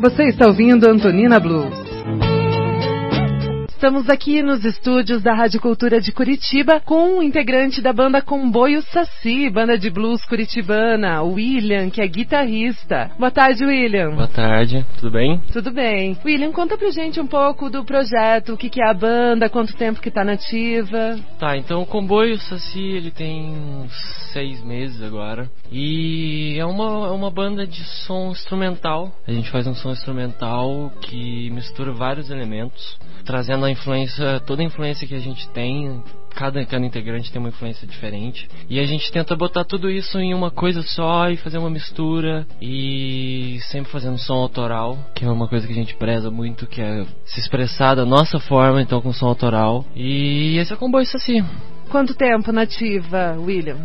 Você está ouvindo Antonina Blues. Estamos aqui nos estúdios da Rádio Cultura de Curitiba com um integrante da banda Comboio Saci, banda de blues curitibana, o William, que é guitarrista. Boa tarde, William. Boa tarde, tudo bem? Tudo bem. William, conta pra gente um pouco do projeto, o que é a banda, quanto tempo que tá nativa. Tá, então o Comboio Saci, ele tem uns 6 meses agora. E é uma banda de som instrumental. A gente faz um som instrumental que mistura vários elementos, trazendo toda a influência que a gente tem. Cada integrante tem uma influência diferente. E a gente tenta botar tudo isso em uma coisa só e fazer uma mistura. E sempre fazendo som autoral, que é uma coisa que a gente preza muito, que é se expressar da nossa forma, então com som autoral. E esse é o Comboio Saci. Quanto tempo nativa, William?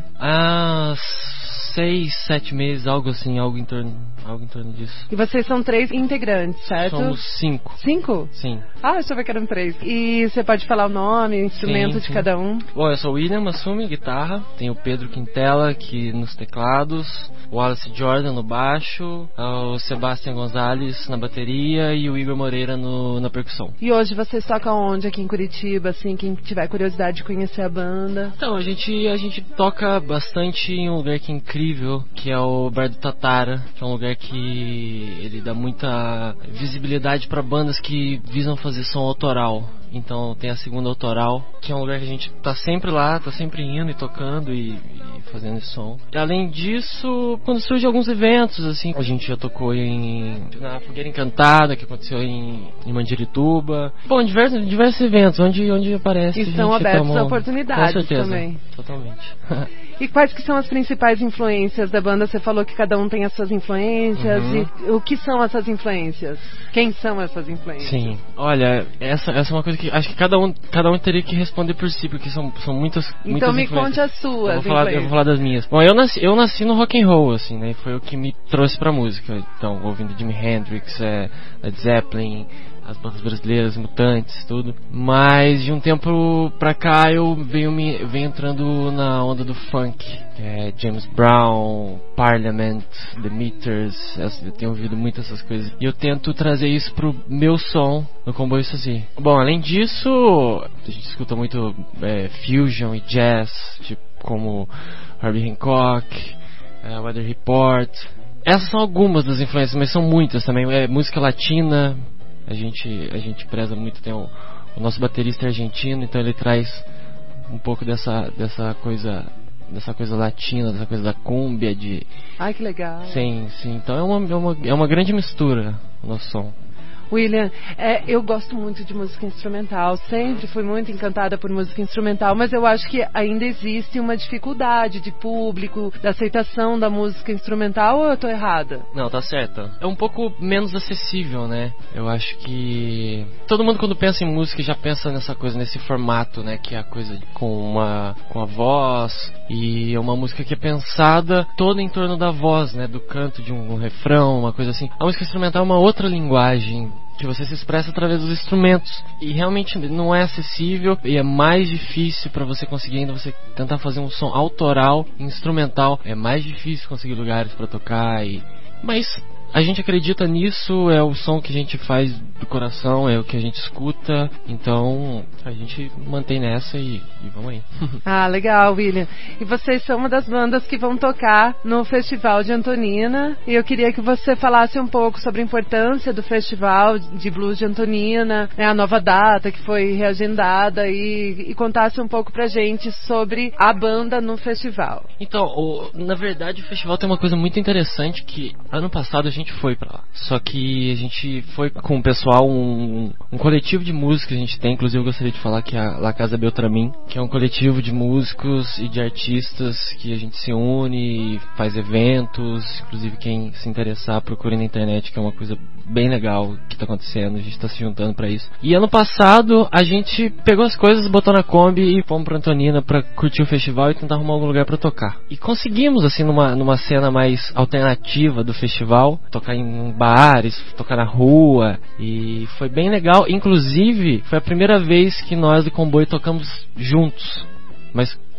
6, 7 meses, algo assim, algo em torno disso. E vocês são 3 integrantes, certo? Somos 5. 5? Sim. Ah, eu achava que eram 3. E você pode falar o nome, o instrumento de cada um? Bom, eu sou o William Massumi, guitarra. Tem o Pedro Quintela aqui nos teclados, o Wallace Jordan no baixo, o Sebastian Gonzalez na bateria e o Igor Moreira na percussão. E hoje vocês tocam onde aqui em Curitiba, assim, quem tiver curiosidade de conhecer a banda? Então, a gente toca bastante em um lugar que é incrível, que é o Bar do Tatara, que é um lugar que ele dá muita visibilidade para bandas que visam fazer som autoral. Então tem a Segunda Autoral, que é um lugar que a gente tá sempre lá, tá sempre indo e tocando e fazendo esse som. E além disso, quando surgem alguns eventos, assim, a gente já tocou na Fogueira Encantada, que aconteceu em Mandirituba. Bom, diversos eventos, onde aparece. E estão abertos a oportunidades. Com certeza, também. Totalmente. E quais que são as principais influências da banda? Você falou que cada um tem as suas influências. Uhum. E o que são essas influências? Quem são essas influências? Sim, olha, essa é uma coisa que acho que cada um teria que responder por si, porque são muitas Então me influências. conte as suas. Eu vou falar das minhas. Bom, eu nasci no rock and roll, assim, né? Foi o que me trouxe pra música. Então, ouvindo Jimi Hendrix, Led Zeppelin, as bandas brasileiras, Mutantes, tudo. Mas de um tempo pra cá eu venho entrando na onda do funk. James Brown, Parliament, The Meters, eu tenho ouvido muito essas coisas. E eu tento trazer isso pro meu som no Comboio Saci. Bom, além disso, a gente escuta muito fusion e jazz, tipo como Herbie Hancock, Weather Report. Essas são algumas das influências, mas são muitas também. Música latina. A gente preza muito, tem o nosso baterista argentino, então ele traz um pouco dessa coisa latina, dessa coisa da cúmbia, Ai, que legal. Sim, então é uma grande mistura o nosso som. William, eu gosto muito de música instrumental, sempre fui muito encantada por música instrumental, mas eu acho que ainda existe uma dificuldade de público, da aceitação da música instrumental, ou eu tô errada? Não, tá certo. É um pouco menos acessível, né? Eu acho que todo mundo quando pensa em música já pensa nessa coisa, nesse formato, né? Que é a coisa com a voz, e é uma música que é pensada toda em torno da voz, né? Do canto de um refrão, uma coisa assim. A música instrumental é uma outra linguagem que você se expressa através dos instrumentos e realmente não é acessível e é mais difícil para você conseguir ainda você tentar fazer um som autoral, instrumental, é mais difícil conseguir lugares para tocar mas a gente acredita nisso, é o som que a gente faz do coração, é o que a gente escuta, então a gente mantém nessa e vamos aí. Ah, legal, William. E vocês são uma das bandas que vão tocar no Festival de Antonina, e eu queria que você falasse um pouco sobre a importância do Festival de Blues de Antonina, a nova data que foi reagendada, e contasse um pouco pra gente sobre a banda no festival. Então, na verdade o festival tem uma coisa muito interessante que ano passado a gente foi pra lá. Só que a gente foi com o pessoal, um coletivo de músicos que a gente tem, inclusive eu gostaria de falar que é a La Casa Beltramin, que é um coletivo de músicos e de artistas que a gente se une e faz eventos, inclusive quem se interessar procure na internet, que é uma coisa bem legal que tá acontecendo, a gente tá se juntando pra isso. E ano passado a gente pegou as coisas, botou na Kombi e fomos pra Antonina pra curtir o festival e tentar arrumar algum lugar pra tocar. E conseguimos, assim, numa cena mais alternativa do festival, tocar em bares, tocar na rua, e foi bem legal. Inclusive, foi a primeira vez que nós do Comboio tocamos juntos, mas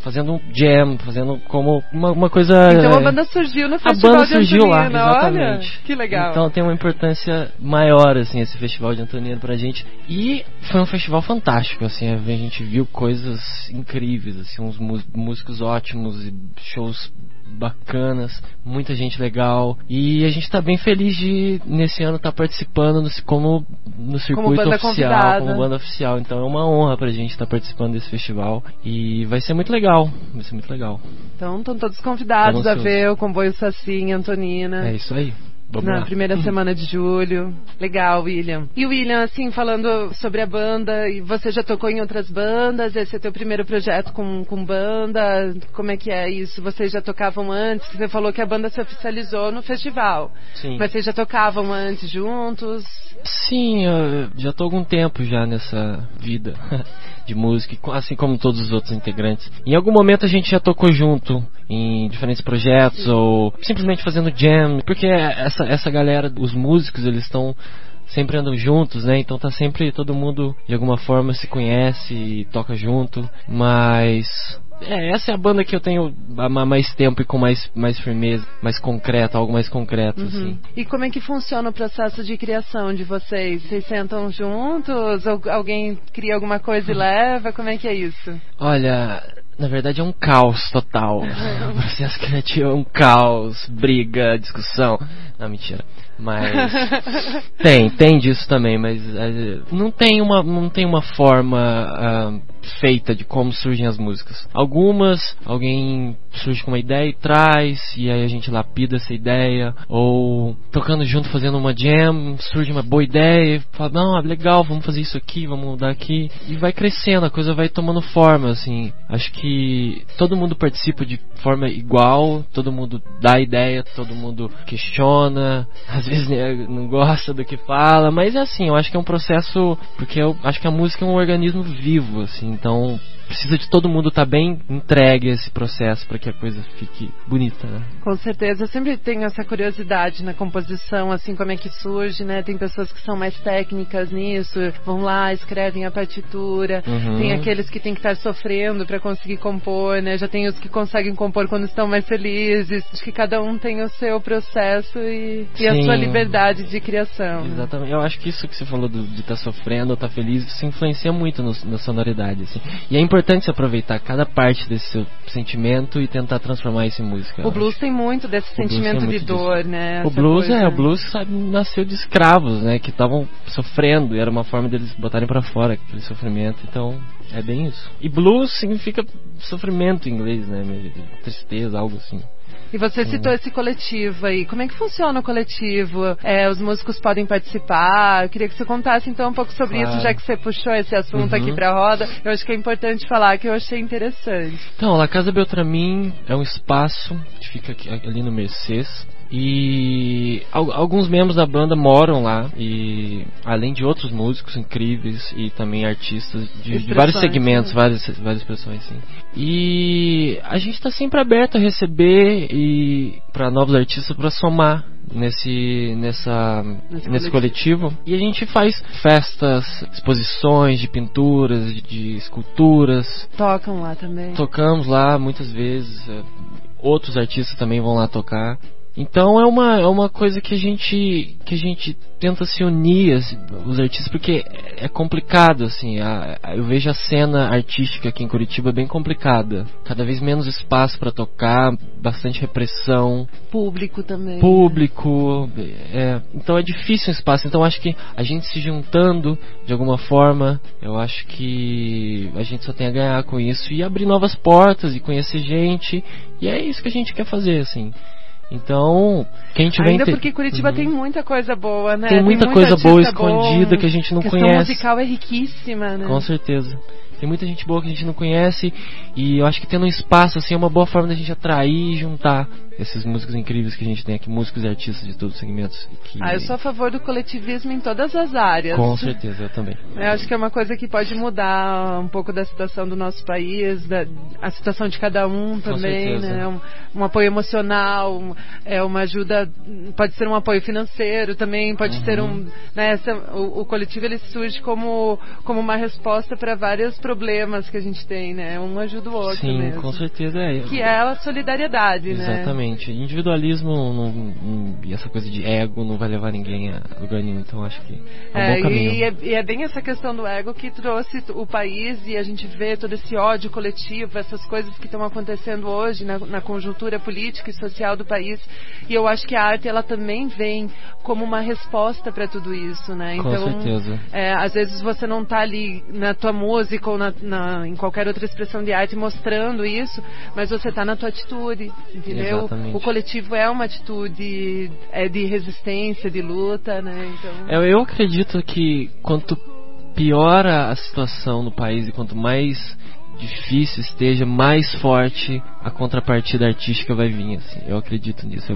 fazendo um jam, fazendo como uma coisa... Então a banda surgiu no Festival a banda de surgiu Antonina, lá, exatamente. Olha, que legal. Então tem uma importância maior, assim, esse Festival de Antonina pra gente. E foi um festival fantástico, assim, a gente viu coisas incríveis, assim, uns músicos ótimos e shows bacanas, muita gente legal, e a gente tá bem feliz de nesse ano estar participando no circuito oficial, convidada. como banda oficial. Então é uma honra pra gente estar participando desse festival e vai ser muito legal, Então estão todos convidados a ver o Comboio Saci em Antonina. É isso aí. Na primeira semana de julho. Legal, William. E William, assim, falando sobre a banda, e você já tocou em outras bandas? Esse é teu primeiro projeto com banda? Como é que é isso? Vocês já tocavam antes? Você falou que a banda se oficializou no festival. Sim. Mas vocês já tocavam antes juntos? Sim, eu já tô há algum tempo já nessa vida de música, assim como todos os outros integrantes. Em algum momento a gente já tocou junto em diferentes projetos, sim, ou simplesmente fazendo jam, porque essa galera, os músicos, eles estão sempre andam juntos, né? Então tá sempre todo mundo de alguma forma se conhece e toca junto, mas essa é a banda que eu tenho há mais tempo e com mais firmeza, mais concreto, algo mais concreto, assim. E como é que funciona o processo de criação de vocês? Vocês sentam juntos? Ou alguém cria alguma coisa e leva? Como é que é isso? Olha, na verdade é um caos total. O processo criativo é um caos, briga, discussão. Não, mentira. Mas tem disso também, mas não tem uma forma feita de como surgem as músicas. Alguém surge com uma ideia e traz, e aí a gente lapida essa ideia, ou tocando junto, fazendo uma jam, surge uma boa ideia e fala, não, legal, vamos fazer isso aqui, vamos mudar aqui, e vai crescendo, a coisa vai tomando forma, assim. Acho que todo mundo participa de forma igual, todo mundo dá ideia, todo mundo questiona, às vezes não gosta do que fala, mas é assim, eu acho que é um processo, porque eu acho que a música é um organismo vivo, assim, então precisa de todo mundo estar bem entregue a esse processo para que a coisa fique bonita, né? Com certeza, eu sempre tenho essa curiosidade na composição, assim, como é que surge, né? Tem pessoas que são mais técnicas nisso, vão lá, escrevem a partitura, tem aqueles que têm que estar sofrendo para conseguir compor, né? Já tem os que conseguem compor quando estão mais felizes. Acho que cada um tem o seu processo e a sua liberdade de criação. Exatamente, eu acho que isso que você falou de estar sofrendo ou estar feliz, isso influencia muito na sonoridade, assim. E é importante se aproveitar cada parte desse seu sentimento e tentar transformar isso em música. O blues tem muito desse sentimento de dor, né? O blues sabe, nasceu de escravos, né? Que estavam sofrendo e era uma forma deles botarem pra fora aquele sofrimento. Então, é bem isso. E blues significa sofrimento em inglês, né? Tristeza, algo assim. E você citou esse coletivo aí. Como é que funciona o coletivo? Os músicos podem participar? Eu queria que você contasse então um pouco sobre isso, já que você puxou esse assunto aqui pra roda. Eu acho que é importante falar, que eu achei interessante. Então, a La Casa Beltramin é um espaço que fica ali no Mercês. E alguns membros da banda moram lá, e além de outros músicos incríveis e também artistas de vários segmentos, várias expressões, sim. E a gente está sempre aberto a receber e para novos artistas para somar nesse coletivo. E a gente faz festas, exposições de pinturas, de esculturas. Tocam lá também. Tocamos lá muitas vezes. Outros artistas também vão lá tocar. Então é uma coisa que a gente tenta se unir, assim, os artistas, porque é complicado, assim, eu vejo a cena artística aqui em Curitiba bem complicada, cada vez menos espaço para tocar, bastante repressão, público também, então é difícil o espaço. Então acho que a gente se juntando de alguma forma, eu acho que a gente só tem a ganhar com isso e abrir novas portas e conhecer gente, e é isso que a gente quer fazer, assim. Então, quem tiver ainda porque Curitiba tem muita coisa boa, né? Tem muita coisa boa escondida que a gente não conhece. A questão musical é riquíssima, né? Com certeza. Tem muita gente boa que a gente não conhece, e eu acho que tendo um espaço assim é uma boa forma da gente atrair e juntar esses músicos incríveis que a gente tem aqui, músicos e artistas de todos os segmentos. Eu sou a favor do coletivismo em todas as áreas. Com certeza, eu também. Eu acho que é uma coisa que pode mudar um pouco da situação do nosso país, a situação de cada um também, né? Um apoio emocional, uma ajuda, pode ser um apoio financeiro também, pode ser né, o coletivo ele surge como uma resposta para vários problemas que a gente tem, né? Um ajuda o outro. Sim, mesmo. Com certeza Que é a solidariedade, né? Exatamente. Individualismo e essa coisa de ego não vai levar ninguém a lugar nenhum, então acho que é um bom caminho. E é bem essa questão do ego que trouxe o país, e a gente vê todo esse ódio coletivo, essas coisas que estão acontecendo hoje na conjuntura política e social do país, e eu acho que a arte ela também vem como uma resposta para tudo isso, né? Então, com certeza. Às vezes você não está ali na tua música ou em qualquer outra expressão de arte mostrando isso, mas você está na tua atitude, entendeu? Exatamente. O coletivo é uma atitude de resistência, de luta, né? Então... Eu acredito que quanto piora a situação no país e quanto mais difícil esteja, mais forte a contrapartida artística vai vir, assim. Eu acredito nisso.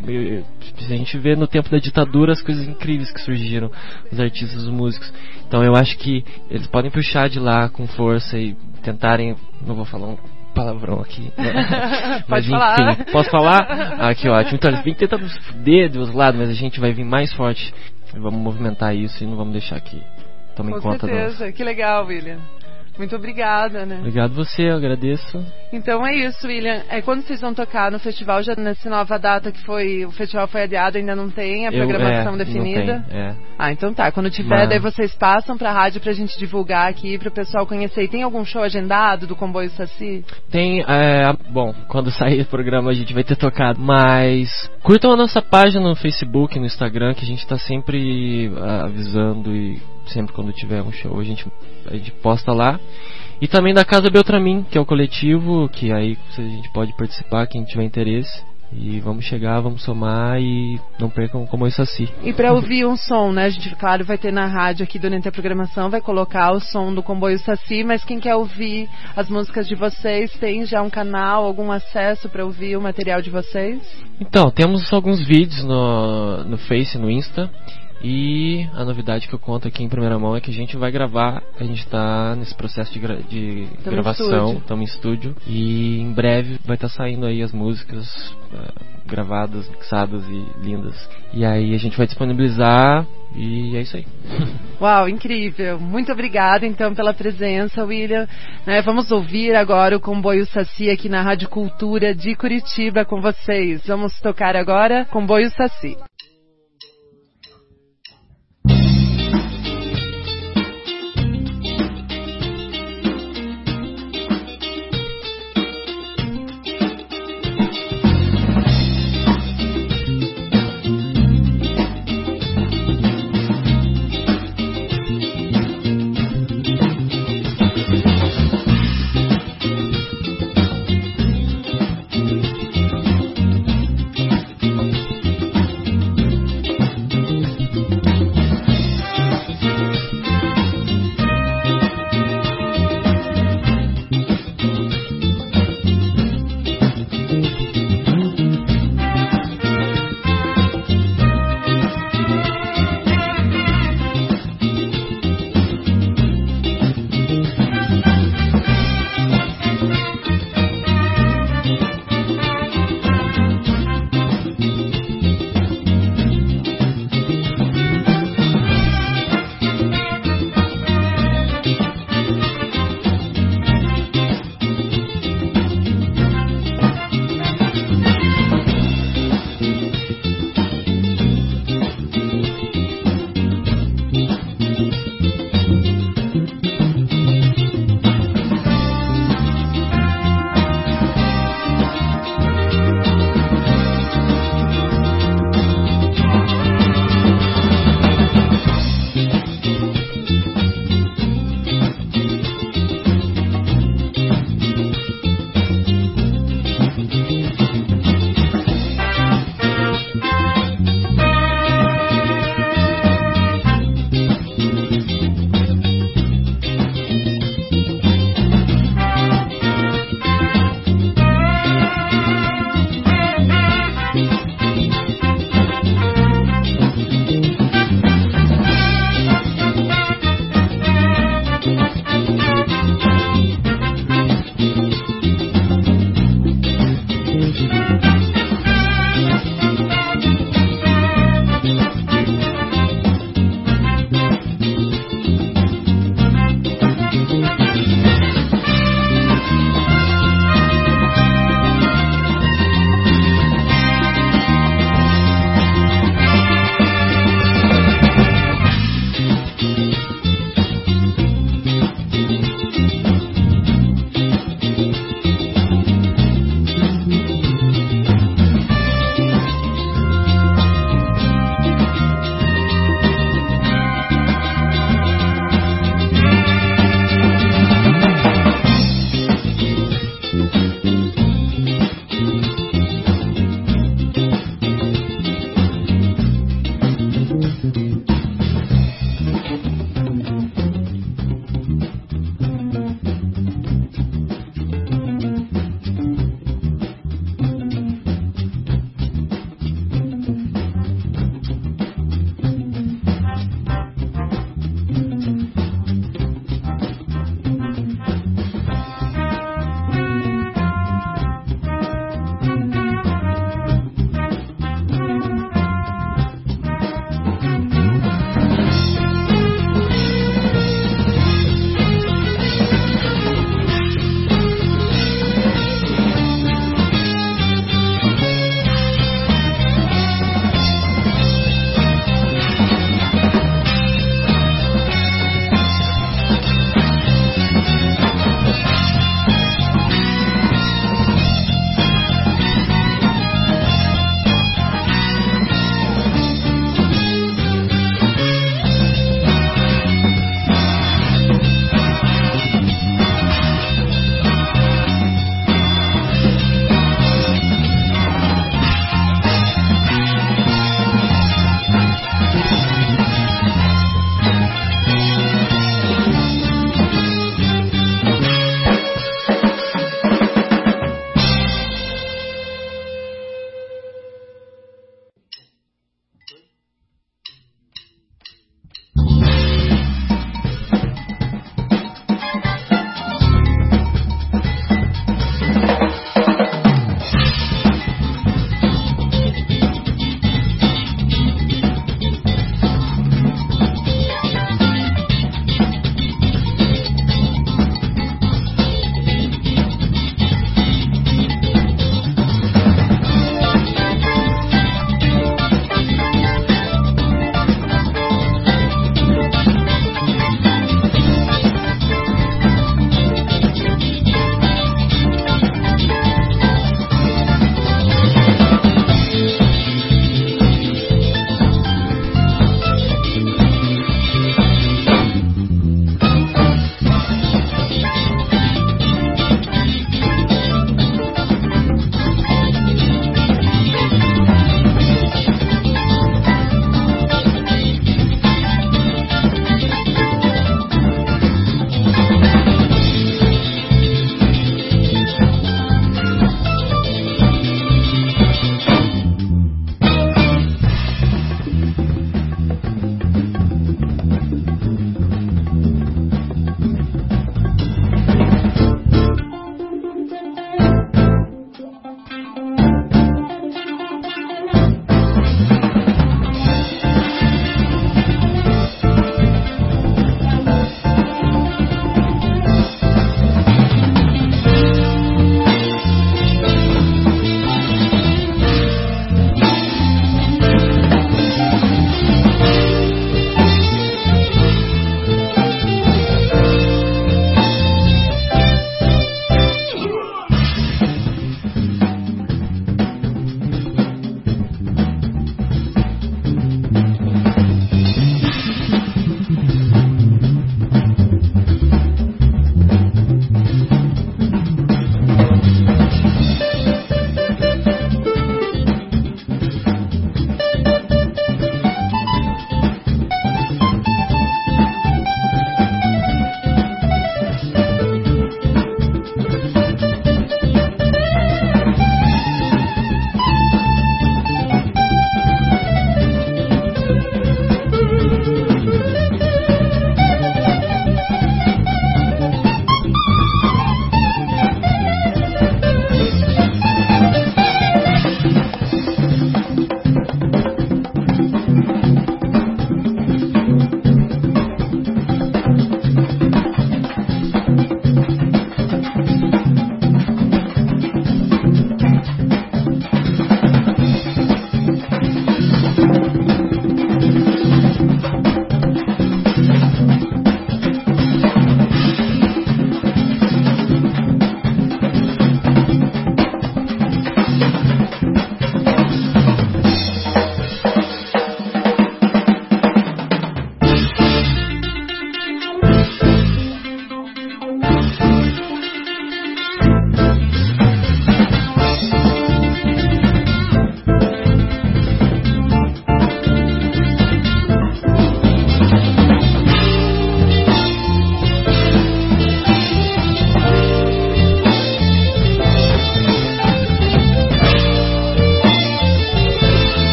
A gente vê no tempo da ditadura as coisas incríveis que surgiram, os artistas, os músicos. Então eu acho que eles podem puxar de lá com força e tentarem, não vou falar um palavrão aqui, né? Mas enfim, posso falar? Ah, que ótimo. Então eles vêm tentando fuder dos lados, mas a gente vai vir mais forte. Vamos movimentar isso e não vamos deixar que tomem conta. Com certeza. Que legal, William. Muito obrigada, né? Obrigado você, eu agradeço. Então é isso, William. Quando vocês vão tocar no festival, já nessa nova data que o festival foi adiado, ainda não tem a programação definida? Não tem, então tá. Quando tiver, daí vocês passam pra rádio pra gente divulgar aqui, pro pessoal conhecer. E tem algum show agendado do Comboio Saci? Tem, bom, quando sair o programa a gente vai ter tocado, mas curtam a nossa página no Facebook, no Instagram, que a gente tá sempre avisando, e sempre quando tiver um show a gente posta lá. E também da Casa Beltramin, que é o coletivo, que aí a gente pode participar, quem tiver interesse. E vamos chegar, vamos somar e não percam como isso assim. E para ouvir um som, né? A gente, claro, vai ter na rádio aqui durante a programação, vai colocar o som do Comboio Saci, mas quem quer ouvir as músicas de vocês, tem já um canal, algum acesso para ouvir o material de vocês? Então, temos alguns vídeos no Face, no Insta. E a novidade que eu conto aqui em primeira mão é que a gente vai gravar. A gente está nesse processo de gravação, estamos em estúdio, e em breve vai estar saindo aí as músicas gravadas, mixadas e lindas. E aí a gente vai disponibilizar, e é isso aí. Uau, incrível! Muito obrigada então pela presença, William. Vamos ouvir agora o Comboio Saci aqui na Rádio Cultura de Curitiba com vocês. Vamos tocar agora Comboio Saci.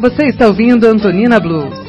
Você está ouvindo Antonina Blues.